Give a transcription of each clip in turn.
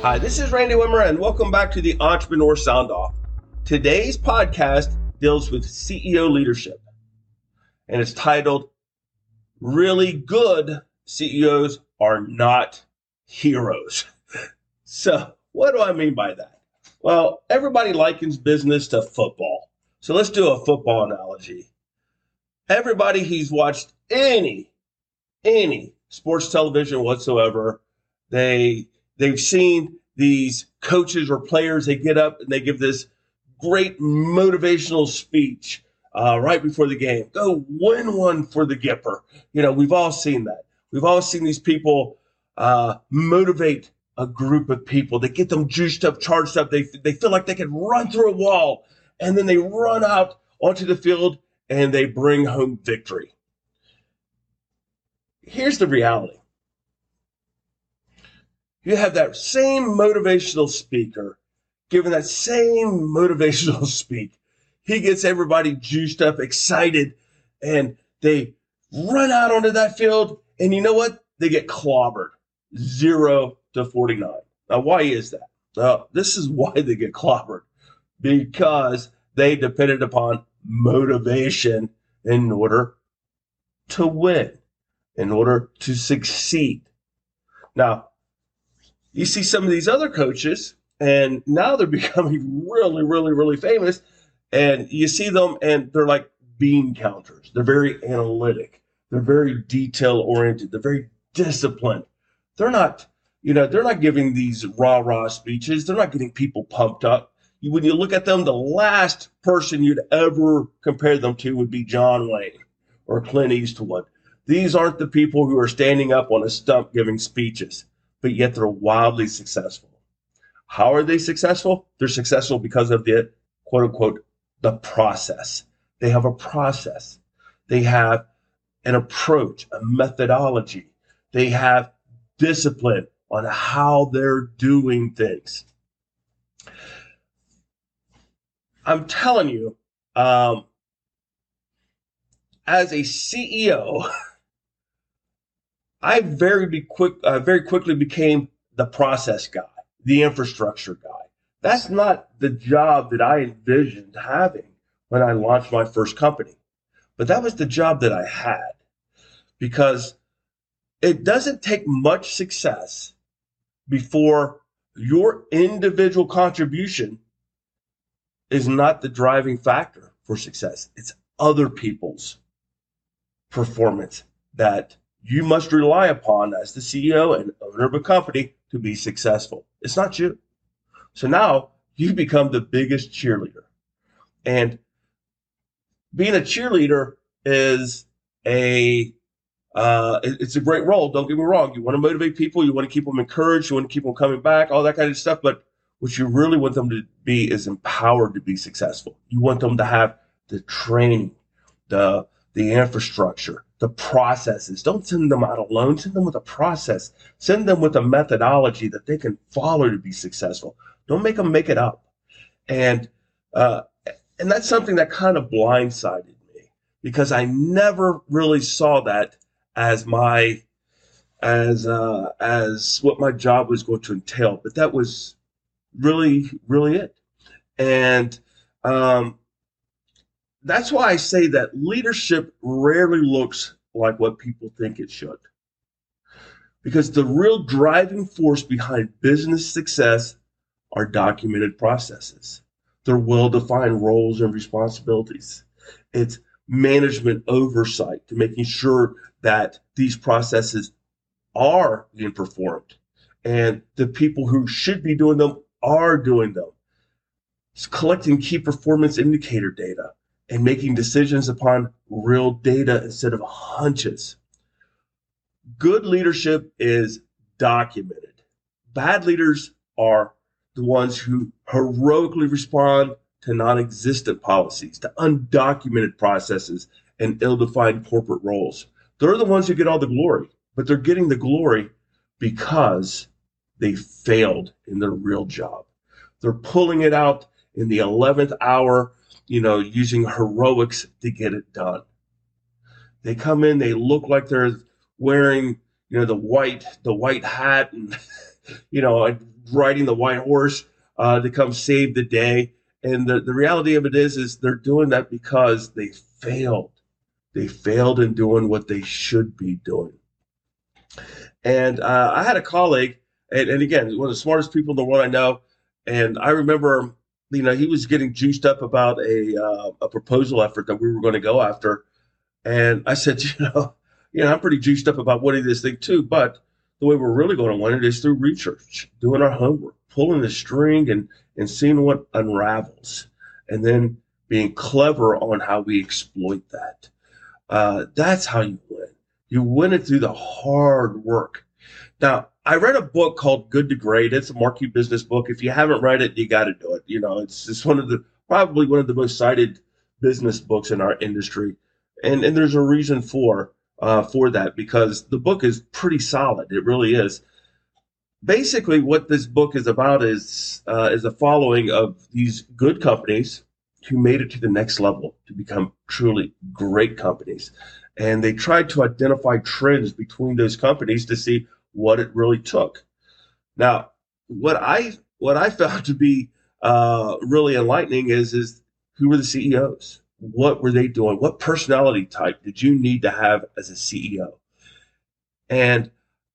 Hi, this is Randy Wimmer, and welcome back to the Entrepreneur Sound Off. Today's podcast deals with CEO leadership, and it's titled, Really Good CEOs Are Not Heroes. So, what do I mean by that? Well, everybody likens business to football. So let's do a football analogy. Everybody who's watched any sports television whatsoever, they've seen these coaches or players, they get up and they give this great motivational speech right before the game. Go win one for the Gipper. You know, we've all seen that. We've all seen these people motivate a group of people. They get them juiced up, charged up. They feel like they can run through a wall, and then they run out onto the field and they bring home victory. Here's the reality. You have that same motivational speaker giving that same motivational speak. He gets everybody juiced up, excited, and they run out onto that field. And you know what? They get clobbered, 0-49. Now, why is that? This is why they get clobbered, because they depended upon motivation in order to win, in order to succeed. Now, you see some of these other coaches, and now they're becoming really, really, really famous. And you see them, and they're like bean counters. They're very analytic. They're very detail-oriented. They're very disciplined. They're not giving these rah-rah speeches. They're not getting people pumped up. When you look at them, the last person you'd ever compare them to would be John Wayne or Clint Eastwood. These aren't the people who are standing up on a stump giving speeches, but yet they're wildly successful. How are they successful? They're successful because of the quote-unquote the process. They have a process. They have an approach, a methodology. They have discipline on how they're doing things. I'm telling you, as a CEO, I very quickly became the process guy, the infrastructure guy. That's not the job that I envisioned having when I launched my first company. But that was the job that I had, because it doesn't take much success before your individual contribution is not the driving factor for success. It's other people's performance that you must rely upon as the CEO and owner of a company to be successful. It's not you. So now you become the biggest cheerleader. And being a cheerleader is it's a great role. Don't get me wrong. You want to motivate people. You want to keep them encouraged. You want to keep them coming back, all that kind of stuff. But what you really want them to be is empowered to be successful. You want them to have the training, the infrastructure, the processes. Don't send them out alone. Send them with a process. Send them with a methodology that they can follow to be successful. Don't make them make it up. And that's something that kind of blindsided me, because I never really saw that as what my job was going to entail. But that was really, really it. And that's why I say that leadership rarely looks like what people think it should. Because the real driving force behind business success are documented processes. They're well-defined roles and responsibilities. It's management oversight to making sure that these processes are being performed and the people who should be doing them are doing them. It's collecting key performance indicator data and making decisions upon real data instead of hunches. Good leadership is documented. Bad leaders are the ones who heroically respond to non-existent policies, to undocumented processes and ill-defined corporate roles. They're the ones who get all the glory, but they're getting the glory because they failed in their real job. They're pulling it out in the 11th hour, using heroics to get it done. They come in, they look like they're wearing, the white hat, and riding the white horse to come save the day. And the reality of it is they're doing that because they failed. They failed in doing what they should be doing. And I had a colleague, and again, one of the smartest people in the world I know. And I remember, he was getting juiced up about a proposal effort that we were going to go after. And I said, I'm pretty juiced up about winning this thing too. But the way we're really going to win it is through research, doing our homework, pulling the string and seeing what unravels, and then being clever on how we exploit that. That's how you win. You win it through the hard work. Now, I read a book called Good to Great. It's a marquee business book. If you haven't read it, you got to do it. It's probably one of the most cited business books in our industry, and there's a reason for that, because the book is pretty solid. It really is. Basically, what this book is about is a following of these good companies who made it to the next level to become truly great companies. And they tried to identify trends between those companies to see what it really took. Now, what I found to be really enlightening is who were the CEOs? What were they doing? What personality type did you need to have as a CEO? And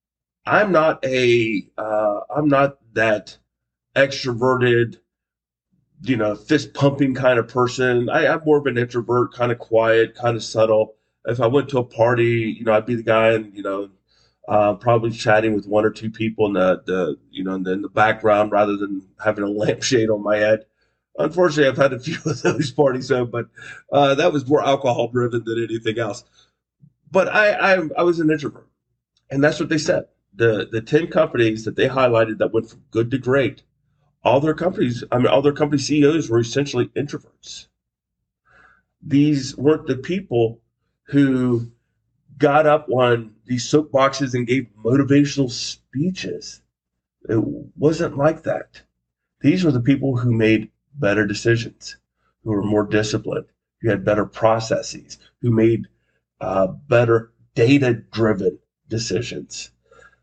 I'm not that extroverted, fist pumping kind of person. I'm more of an introvert, kind of quiet, kind of subtle. If I went to a party, I'd be the guy, and probably chatting with one or two people in in the background, rather than having a lampshade on my head. Unfortunately, I've had a few of those parties, though, but that was more alcohol driven than anything else. But I was an introvert, and that's what they said. The 10 companies that they highlighted that went from good to great, all their company CEOs were essentially introverts. These weren't the people who got up on these soapboxes and gave motivational speeches. It wasn't like that. These were the people who made better decisions, who were more disciplined, who had better processes, who made better data-driven decisions.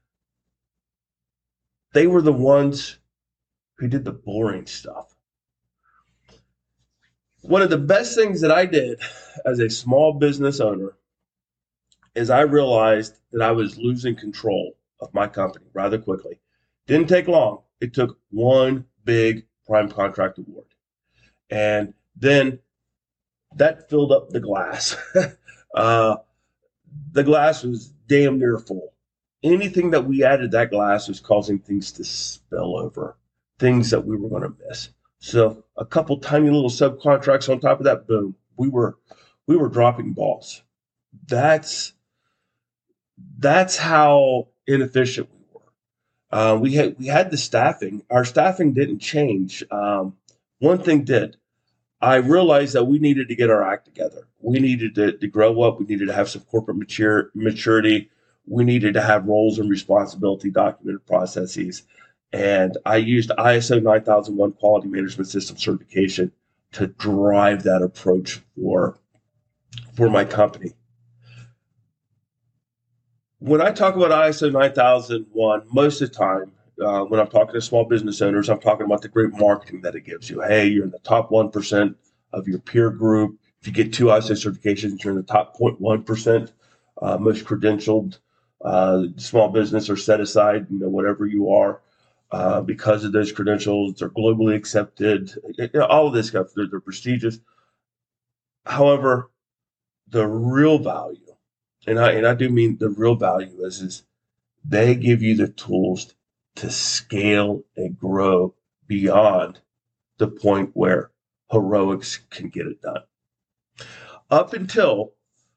They were the ones who did the boring stuff. One of the best things that I did as a small business owner is I realized that I was losing control of my company rather quickly. Didn't take long. It took one big prime contract award. And then that filled up the glass. uh, the glass was damn near full. Anything that we added that glass was causing things to spill over, things that we were going to miss. So a couple tiny little subcontracts on top of that, boom, we were dropping balls. That's how inefficient we were. We had the staffing. Our staffing didn't change. One thing did. I realized that we needed to get our act together. We needed to grow up. We needed to have some corporate maturity. We needed to have roles and responsibility documented processes. And I used ISO 9001 quality management system certification to drive that approach for my company. When I talk about ISO 9001, most of the time, when I'm talking to small business owners, I'm talking about the great marketing that it gives you. Hey, you're in the top 1% of your peer group. If you get two ISO certifications, you're in the top 0.1%. Most credentialed small business are set aside, whatever you are, because of those credentials. They're globally accepted. All of this stuff, they're prestigious. However, the real value, and I do mean the real value, is they give you the tools to scale and grow beyond the point where heroics can get it done. Up until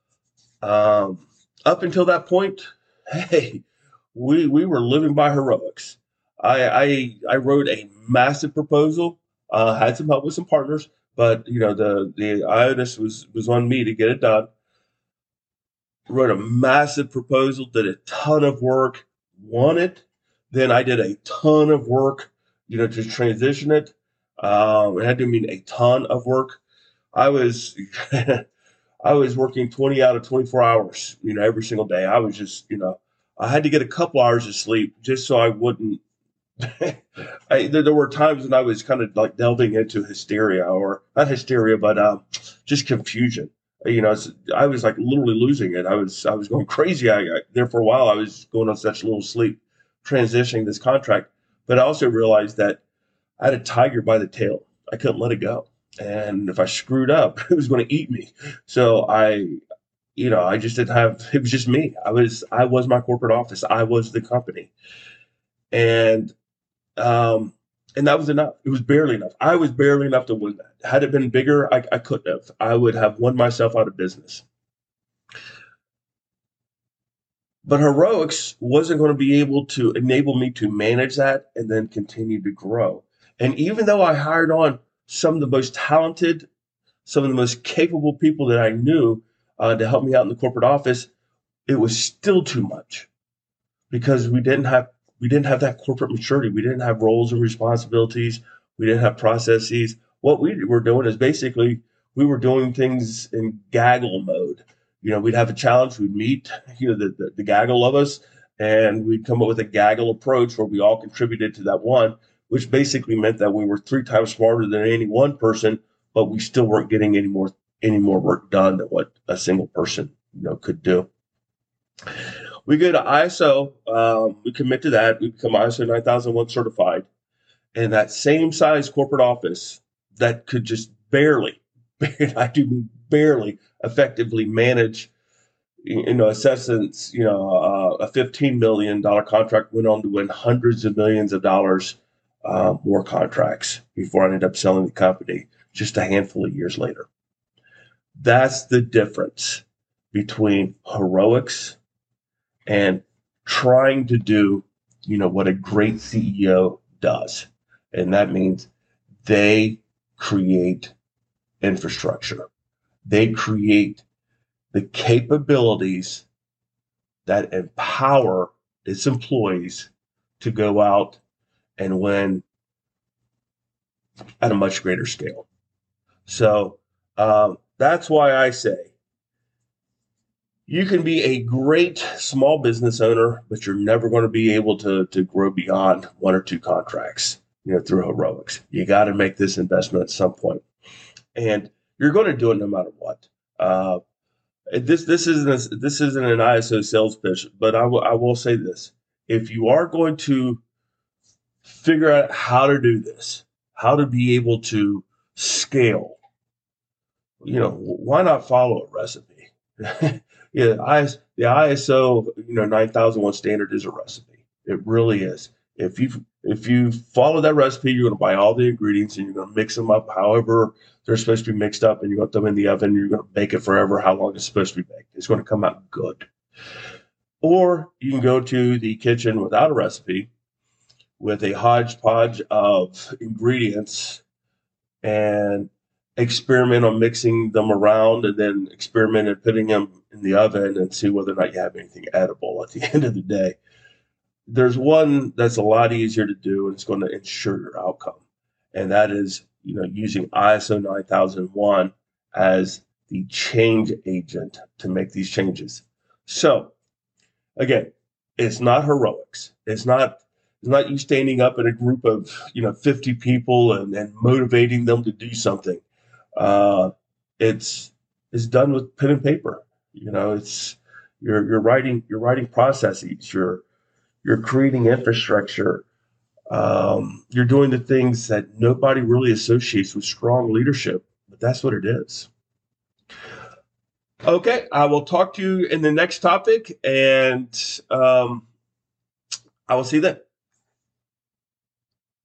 that point, hey, we were living by heroics. I wrote a massive proposal, had some help with some partners, but the onus was on me to get it done. Wrote a massive proposal, did a ton of work, won it. Then I did a ton of work, to transition it. It had to mean a ton of work. I was I was working 20 out of 24 hours, every single day. I was just, I had to get a couple hours of sleep just so I wouldn't There were times when I was kind of like delving into hysteria, or not hysteria, but just confusion. I was like literally losing it. I was going crazy. There for a while, I was going on such little sleep, transitioning this contract. But I also realized that I had a tiger by the tail. I couldn't let it go, and if I screwed up, it was going to eat me. So I just didn't have. It was just me. I was my corporate office. I was the company, and um, and that was enough. It was barely enough. I was barely enough to win that. Had it been bigger, I couldn't have. I would have won myself out of business. But heroics wasn't going to be able to enable me to manage that and then continue to grow. And even though I hired on some of the most talented, some of the most capable people that I knew to help me out in the corporate office, it was still too much because we didn't have that corporate maturity. We didn't have roles and responsibilities. We didn't have processes. What we were doing is basically we were doing things in gaggle mode. We'd have a challenge, we'd meet, the gaggle of us, and we'd come up with a gaggle approach where we all contributed to that one, which basically meant that we were three times smarter than any one person, but we still weren't getting any more work done than what a single person, could do. We go to ISO. We commit to that. We become ISO 9001 certified. And that same size corporate office that could just barely, I do mean barely, effectively manage, assessments, a $15 million contract went on to win hundreds of millions of dollars more contracts before I ended up selling the company just a handful of years later. That's the difference between heroics and trying to do, what a great CEO does. And that means they create infrastructure. They create the capabilities that empower its employees to go out and win at a much greater scale. So that's why I say you can be a great small business owner, but you're never going to be able to grow beyond one or two contracts, through heroics. You got to make this investment at some point, and you're going to do it no matter what. This isn't an ISO sales pitch, but I will say this: if you are going to figure out how to do this, how to be able to scale, why not follow a recipe? Yeah, the ISO 9001 standard is a recipe. It really is. If you follow that recipe, you're going to buy all the ingredients and you're going to mix them up however they're supposed to be mixed up, and you're going to throw them in the oven. And you're going to bake it forever how long it's supposed to be baked. It's going to come out good. Or you can go to the kitchen without a recipe with a hodgepodge of ingredients and experiment on mixing them around, and then experiment and putting them in the oven and see whether or not you have anything edible at the end of the day. There's one that's a lot easier to do, and it's going to ensure your outcome. And that is, using ISO 9001 as the change agent to make these changes. So again, it's not heroics. It's not you standing up in a group of 50 people and motivating them to do something. Uh, it's done with pen and paper. It's you're writing processes. You're creating infrastructure. You're doing the things that nobody really associates with strong leadership, but that's what it is. Okay, I will talk to you in the next topic, and I will see you then.